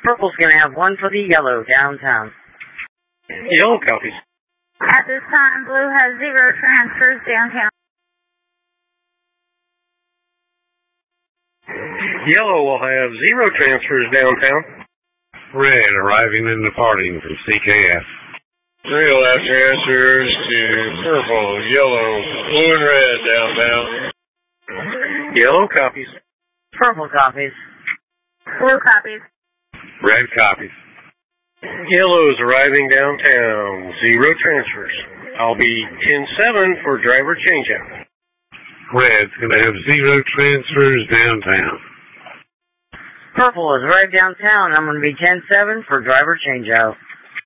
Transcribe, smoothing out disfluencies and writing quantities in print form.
Purple's going to have one for the yellow downtown. Yellow copies. At this time, blue has 0 transfers downtown. Yellow will have 0 transfers downtown. Red arriving and departing from CKF. 3 will have transfers to purple, yellow, blue, and red downtown. Yellow copies. Purple copies. Blue copies. Red copies. Yellow is arriving downtown. 0 transfers. I'll be 10-7 for driver changeout. Red's going to have 0 transfers downtown. Purple is right downtown. I'm going to be 10-7 for driver changeout.